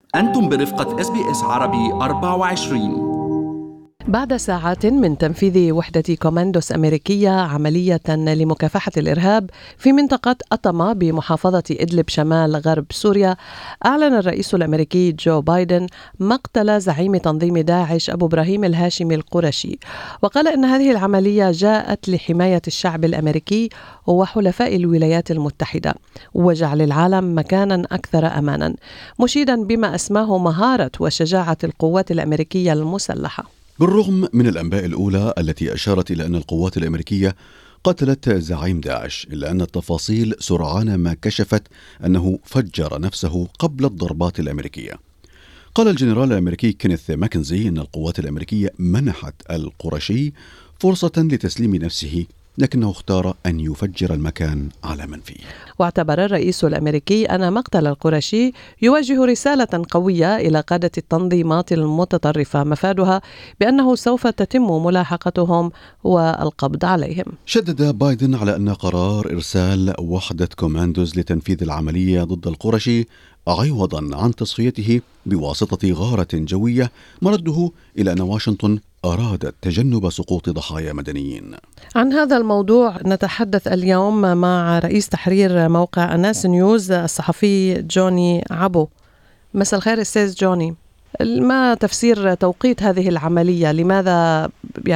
أنتم برفقة SBS عربي 24. بعد ساعات من تنفيذ وحدة كوماندوس أمريكية عملية لمكافحة الإرهاب في منطقة أطمة بمحافظة إدلب شمال غرب سوريا، أعلن الرئيس الأمريكي جو بايدن مقتل زعيم تنظيم داعش أبو إبراهيم الهاشمي القرشي، وقال إن هذه العملية جاءت لحماية الشعب الأمريكي وحلفاء الولايات المتحدة وجعل العالم مكانا أكثر أمانا، مشيدا بما أسماه مهارة وشجاعة القوات الأمريكية المسلحة. بالرغم من الأنباء الأولى التي أشارت إلى أن القوات الأمريكية قتلت زعيم داعش، إلا أن التفاصيل سرعان ما كشفت أنه فجر نفسه قبل الضربات الأمريكية. قال الجنرال الأمريكي كينيث ماكنزي أن القوات الأمريكية منحت القرشي فرصة لتسليم نفسه، لكنه اختار أن يفجر المكان على من فيه. واعتبر الرئيس الأمريكي أن مقتل القرشي يوجه رسالة قوية إلى قادة التنظيمات المتطرفة مفادها بأنه سوف تتم ملاحقتهم والقبض عليهم. شدد بايدن على أن قرار إرسال وحدة كوماندوز لتنفيذ العملية ضد القرشي عوضا عن تصفيته بواسطة غارة جوية مرده إلى أن واشنطن أرادت تجنب سقوط ضحايا مدنيين. عن هذا الموضوع نتحدث اليوم مع رئيس تحرير موقع الناس نيوز الصحفي جوني عبو. مساء الخير أستاذ جوني. ما تفسير توقيت هذه العملية؟ لماذا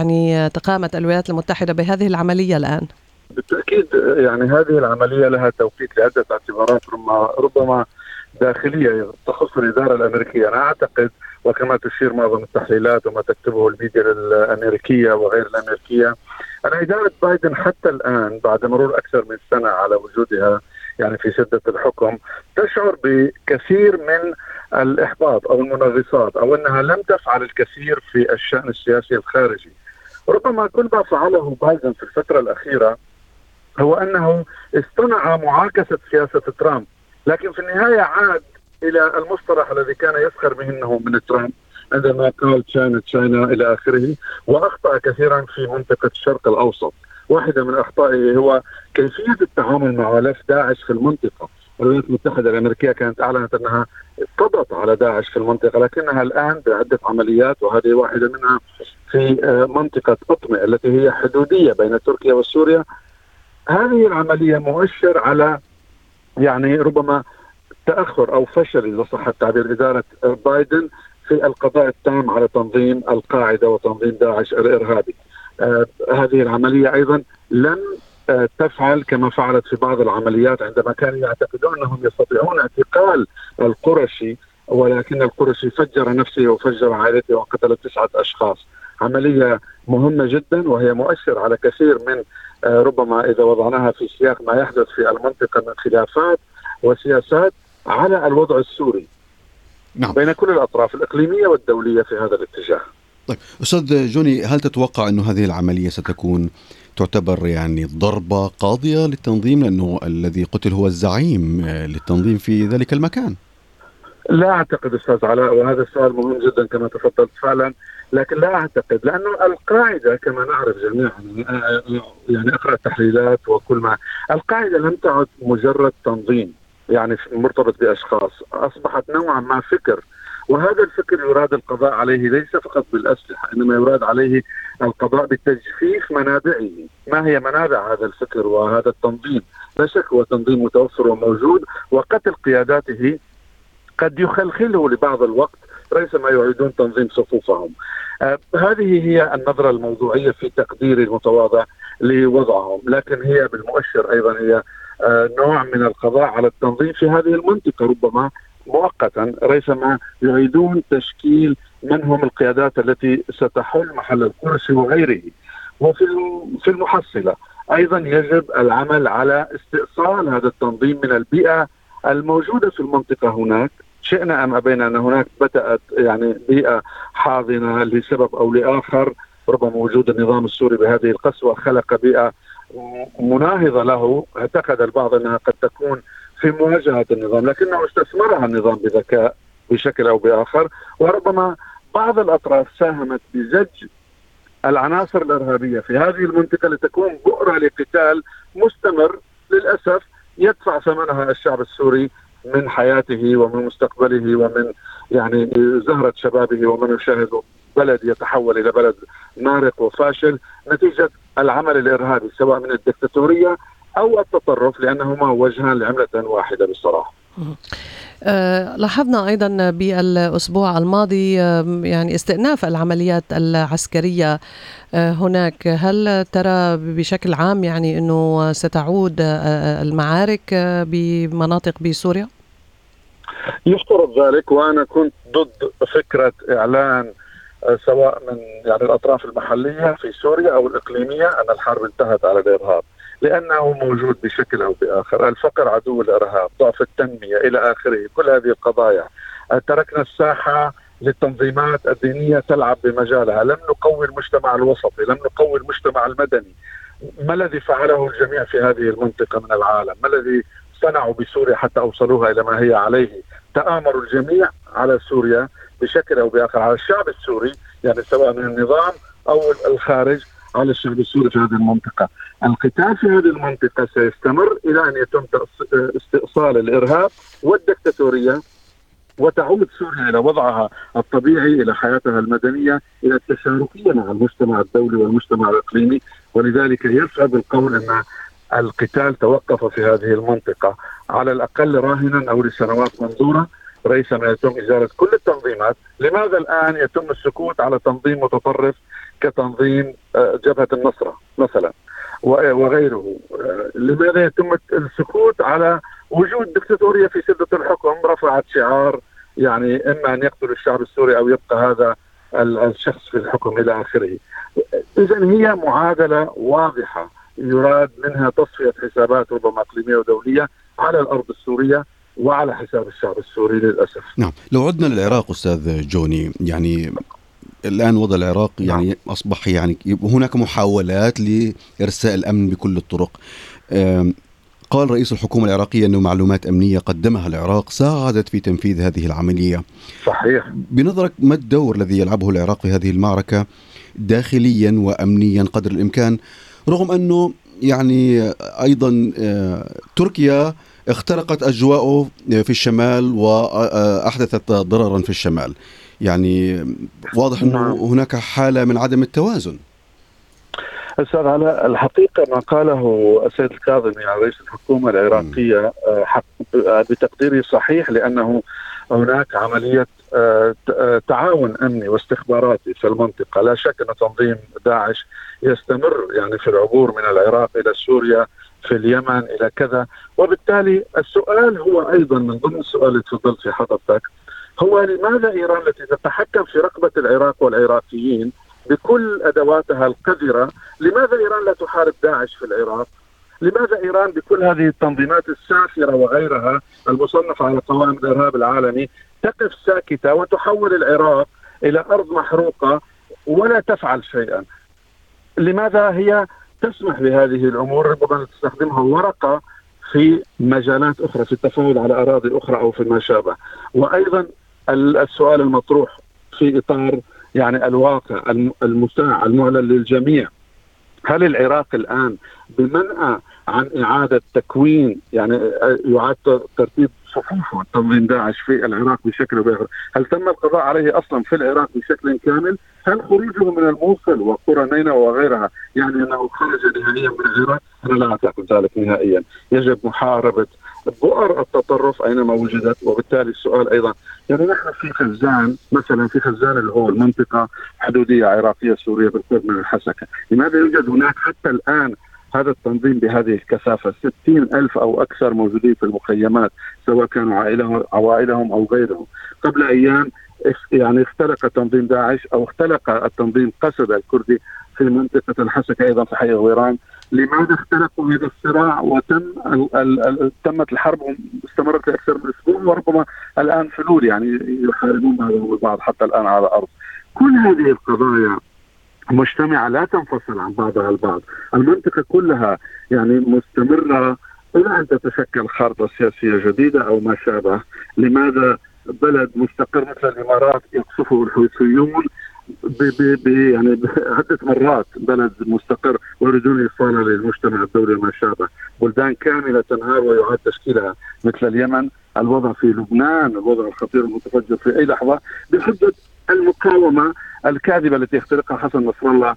تقامت الولايات المتحدة بهذه العملية الآن؟ بالتأكيد هذه العملية لها توقيت لعدة اعتبارات ربما داخلية تخص الإدارة الأمريكية. أنا أعتقد وكما تشير معظم التحليلات وما تكتبه الميديا الأمريكية وغير الأمريكية أن إدارة بايدن حتى الآن بعد مرور أكثر من سنة على وجودها في سدة الحكم تشعر بكثير من الإحباط أو المنغصات أو أنها لم تفعل الكثير في الشأن السياسي الخارجي. ربما كل ما فعله بايدن في الفترة الأخيرة هو أنه اصطنع معاكسة سياسة ترامب، لكن في النهاية عاد إلى المصطلح الذي كان يسخر منه من ترامب عندما قال تشاينا إلى آخره، وأخطأ كثيرا في منطقة الشرق الأوسط. واحدة من أخطائه هو كيفية التعامل مع ملف داعش في المنطقة. الولايات المتحدة الأمريكية كانت أعلنت أنها قضت على داعش في المنطقة، لكنها الآن بعدة عمليات وهذه واحدة منها في منطقة أطمئ التي هي حدودية بين تركيا وسوريا. هذه العملية مؤشر على ربما تأخر أو فشل إذا صح التعبير إدارة بايدن في القضاء التام على تنظيم القاعدة وتنظيم داعش الإرهابي. هذه العملية أيضا لن تفعل كما فعلت في بعض العمليات عندما كانوا يعتقدون أنهم يستطيعون اعتقال القرشي، ولكن القرشي فجر نفسه وفجر عائلته وقتل 9 أشخاص. عملية مهمة جدا وهي مؤشر على كثير من ربما إذا وضعناها في سياق ما يحدث في المنطقة من خلافات وسياسات على الوضع السوري. نعم. بين كل الأطراف الإقليمية والدولية في هذا الاتجاه. طيب أستاذ جوني، هل تتوقع أن هذه العملية ستكون تعتبر ضربة قاضية للتنظيم، لأنه الذي قتل هو الزعيم للتنظيم في ذلك المكان؟ لا أعتقد أستاذ علاء، وهذا السؤال مهم جدا كما تفضلت فعلا، لكن لا أعتقد، لأنه القاعدة كما نعرف جميعا أقرأ التحليلات وكل ما القاعدة لم تعد مجرد تنظيم مرتبط بأشخاص، أصبحت نوعا ما فكر، وهذا الفكر يراد القضاء عليه ليس فقط بالأسلحة، إنما يراد عليه القضاء بتجفيف منابعه. ما هي منابع هذا الفكر وهذا التنظيم؟ لا شك هو تنظيم متوفر وموجود، وقتل قياداته قد يخلخله لبعض الوقت ريثما يعيدون تنظيم صفوفهم. هذه هي النظرة الموضوعية في تقديري المتواضع لوضعهم، لكن هي بالمؤشر أيضا هي نوع من القضاء على التنظيم في هذه المنطقة ربما مؤقتا ريثما يعيدون تشكيل من هم القيادات التي ستحل محل القرشي وغيره. وفي المحصلة أيضا يجب العمل على استئصال هذا التنظيم من البيئة الموجودة في المنطقة هناك، شئنا أم أبينا أن هناك بدأت بيئة حاضنة لسبب أو لآخر. ربما وجود النظام السوري بهذه القسوة خلق بيئة مناهضة له، اعتقد البعض أنها قد تكون في مواجهة النظام، لكنه استثمرها النظام بذكاء بشكل أو بآخر. وربما بعض الأطراف ساهمت بزج العناصر الإرهابية في هذه المنطقة لتكون بؤرة لقتال مستمر للأسف يدفع ثمنها الشعب السوري من حياته ومن مستقبله ومن يعني زهرة شبابه، ومن يشاهد بلد يتحول إلى بلد مارق وفاشل نتيجة العمل الإرهابي سواء من الدكتاتورية أو التطرف، لأنهما وجهان لعملة واحدة بالصراحة. لاحظنا أيضا بالأسبوع الماضي يعني استئناف العمليات العسكرية هناك. هل ترى بشكل عام يعني أنه ستعود المعارك بمناطق بسوريا؟ يفترض ذلك، وأنا كنت ضد فكرة إعلان سواء من يعني الأطراف المحلية في سوريا أو الإقليمية أن الحرب انتهت على الإرهاب، لأنه موجود بشكل أو بآخر. الفقر عدو الإرهاب، ضعف التنمية إلى آخره، كل هذه القضايا. تركنا الساحة للتنظيمات الدينية تلعب بمجالها، لم نقوي المجتمع الوسطي، لم نقوي المجتمع المدني. ما الذي فعله الجميع في هذه المنطقة من العالم؟ ما الذي صنعوا بسوريا حتى أوصلوها إلى ما هي عليه؟ تآمروا الجميع على سوريا بشكل أو بآخر، على الشعب السوري، يعني سواء من النظام أو الخارج، على الشعب السوري في هذه المنطقة. القتال في هذه المنطقة سيستمر إلى أن يتم استئصال الإرهاب والدكتاتورية، وتعود سوريا إلى وضعها الطبيعي، إلى حياتها المدنية، إلى التشاركية مع المجتمع الدولي والمجتمع الإقليمي. ولذلك يصعب القول أن القتال توقف في هذه المنطقة، على الأقل راهنا أو لسنوات منظورة، ليس ما يتم إزالة كل التنظيمات. لماذا الآن يتم السكوت على تنظيم متطرف كتنظيم جبهة النصرة مثلا وغيره؟ لماذا يتم السكوت على وجود دكتاتورية في سدة الحكم رفعت شعار يعني إما أن يقتل الشعب السوري أو يبقى هذا الشخص في الحكم إلى آخره؟ إذن هي معادلة واضحة يراد منها تصفية حسابات ربما إقليمية ودولية على الأرض السورية وعلى حساب الشعب السوري للأسف. نعم، لو عدنا للعراق أستاذ جوني، يعني الآن وضع العراق يعني أصبح يعني هناك محاولات لإرساء الأمن بكل الطرق. قال رئيس الحكومة العراقية أنه معلومات أمنية قدمها العراق ساعدت في تنفيذ هذه العملية. صحيح. بنظرك ما الدور الذي يلعبه العراق في هذه المعركة داخليا وأمنيا قدر الإمكان، رغم أنه يعني أيضا تركيا اخترقت أجواءه في الشمال وأحدثت ضررا في الشمال؟ يعني واضح أنه هناك حالة من عدم التوازن. أستاذ علاء، الحقيقة ما قاله السيد الكاظمي يعني رئيس الحكومة العراقية بتقديري صحيح، لأنه هناك عملية تعاون أمني واستخباراتي في المنطقة. لا شك أن تنظيم داعش يستمر يعني في العبور من العراق إلى سوريا، في اليمن إلى كذا. وبالتالي السؤال هو أيضا من ضمن السؤال اللي تفضلت في حضرتك، هو لماذا إيران التي تتحكم في رقبة العراق والعراقيين بكل أدواتها القذرة، لماذا إيران لا تحارب داعش في العراق؟ لماذا إيران بكل هذه التنظيمات السافرة وغيرها المصنفة على قوائم الإرهاب العالمي تقف ساكتة وتحول العراق إلى أرض محروقة ولا تفعل شيئا؟ لماذا هي تسمح بهذه الأمور، ربما تستخدمها ورقة في مجالات أخرى، في التفاوض على أراضي أخرى أو في ما شابه؟ وأيضا السؤال المطروح في إطار يعني الواقع المساع المعلن للجميع، هل العراق الآن بمنأى عن إعادة تكوين يعني يعاد ترتيب صفوف تنظيم داعش في العراق بشكل بآخر؟ هل تم القضاء عليه أصلا في العراق بشكل كامل؟ هل خروجه من الموصل وقرى نينوى وغيرها يعني أنه خرج نهائيا من العراق؟ أنا لا أعتقد ذلك نهائيا. يجب محاربة بؤر التطرف أينما وجدت. وبالتالي السؤال أيضا يعني نحن في خزان مثلا، في خزان اللي هو المنطقة حدودية عراقية سورية بالقرب من الحسكة، لماذا يوجد هناك حتى الآن هذا التنظيم بهذه الكثافة؟ 60,000 أو أكثر موجودين في المخيمات، سواء كانوا عوائلهم أو غيرهم. قبل أيام يعني اختلق تنظيم داعش أو اختلق التنظيم قسد الكردي في منطقة الحسكة أيضا في حي غيران. لماذا اختلقوا هذا الصراع تمت الحرب واستمرت لأكثر من أسبوع، وربما الآن فلول يعني يحاربون بعضهم البعض حتى الآن على الأرض؟ كل هذه القضايا مجتمعة لا تنفصل عن بعضها البعض. المنطقة كلها يعني مستمرة إلى أن تتشكل خارطة سياسية جديدة أو ما شابه. لماذا بلد مستقر مثل الإمارات يقصفه الحوثيون يعني عدة مرات، بلد مستقر ويريدون إيصاله للمجتمع الدولي وما شابه؟ بلدان كاملة تنهار ويعاد تشكيلها مثل اليمن الوضع في لبنان، الوضع الخطير المتفجر في أي لحظة، بحجة المقاومة الكاذبة التي يخترقها حسن نصر الله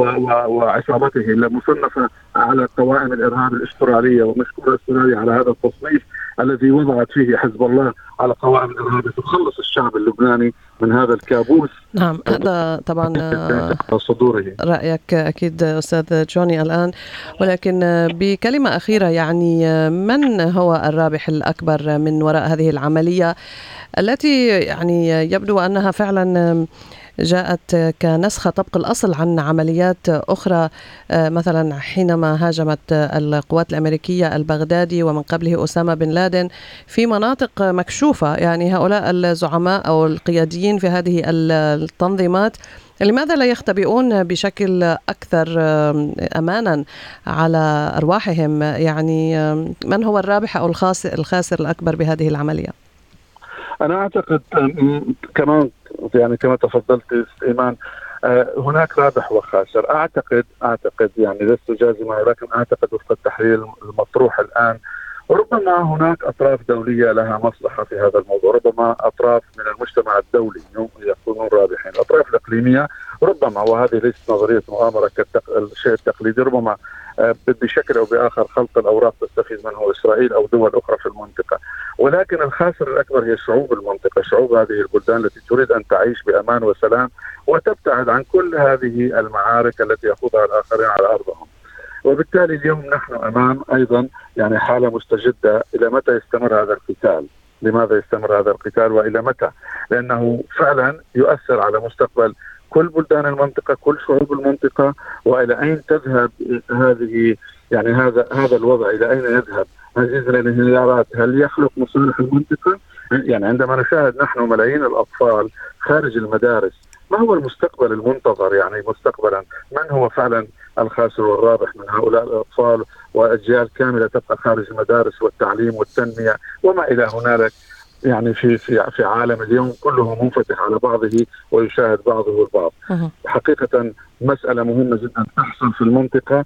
وعصابته المصنفة على قوائم الإرهاب الأسترالية، ومشكورة أستراليا على هذا التصنيف الذي وضعت فيه حزب الله على قوائم الإرهاب تخلص الشعب اللبناني من هذا الكابوس. نعم، هذا طبعا صدوره. رأيك أكيد أستاذ جوني الآن، ولكن بكلمة أخيرة، يعني من هو الرابح الأكبر من وراء هذه العملية التي يعني يبدو أنها فعلا جاءت كنسخة طبق الأصل عن عمليات أخرى، مثلا حينما هاجمت القوات الأمريكية البغدادي ومن قبله أسامة بن لادن في مناطق مكشوفة؟ يعني هؤلاء الزعماء أو القياديين في هذه التنظيمات لماذا لا يختبئون بشكل أكثر أمانا على أرواحهم؟ يعني من هو الرابح أو الخاسر الأكبر بهذه العملية؟ أنا أعتقد كمان يعني كما تفضلت إيمان، هناك رابح وخاسر. أعتقد يعني لست جازما، ولكن أعتقد وفق التحليل المطروح الآن ربما هناك أطراف دولية لها مصلحة في هذا الموضوع، ربما أطراف من المجتمع الدولي يكونون رابحين، الأطراف الإقليمية ربما، وهذه ليست نظرية مؤامرة كالشيء التقليدي، ربما بشكل أو بآخر خلط الأوراق تستفيد منه إسرائيل أو دول أخرى في المنطقة. ولكن الخاسر الأكبر هي شعوب المنطقة، شعوب هذه البلدان التي تريد أن تعيش بأمان وسلام وتبتعد عن كل هذه المعارك التي يخوضها الآخرين على أرضهم. وبالتالي اليوم نحن أمام أيضا يعني حالة مستجدة. إلى متى يستمر هذا القتال؟ لماذا يستمر هذا القتال وإلى متى؟ لأنه فعلا يؤثر على مستقبل كل بلدان المنطقة، كل شعوب المنطقة، وإلى أين تذهب هذه يعني هذا الوضع، إلى أين يذهب؟ هذه الانهيارات هل يخلق مصالح المنطقة؟ يعني عندما نشاهد نحن ملايين الأطفال خارج المدارس، ما هو المستقبل المنتظر؟ يعني مستقبلا من هو فعلا الخاسر والرابح من هؤلاء الأطفال وأجيال كاملة تبقى خارج المدارس والتعليم والتنمية وما إلى هنالك؟ يعني في عالم اليوم كله منفتح على بعضه ويشاهد بعضه البعض. حقيقة مسألة مهمة جدا تحصل في المنطقة،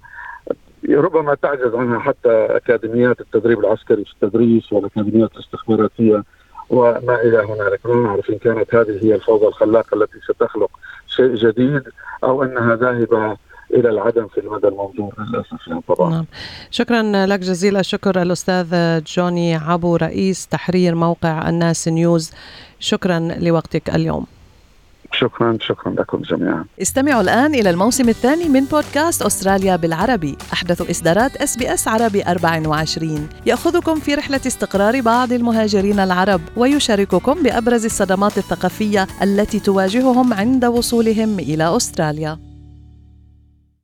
ربما تعجز عنها حتى أكاديميات التدريب العسكري في التدريس والأكاديميات الاستخباراتية وما إلى هنالك. لا نعرف إن كانت هذه هي الفوضى الخلاقة التي ستخلق شيء جديد أو أنها ذاهبة إلى العدم في المدى المنظور للأسف يعني طبعا. نعم. شكرا لك جزيل الشكر الأستاذ جوني عبو، رئيس تحرير موقع الناس نيوز. شكرا لوقتك اليوم. شكرا لكم جميعا. استمعوا الآن إلى الموسم الثاني من بودكاست أستراليا بالعربي، أحدث إصدارات SBS عربي 24، يأخذكم في رحلة استقرار بعض المهاجرين العرب ويشارككم بأبرز الصدمات الثقافية التي تواجههم عند وصولهم إلى أستراليا.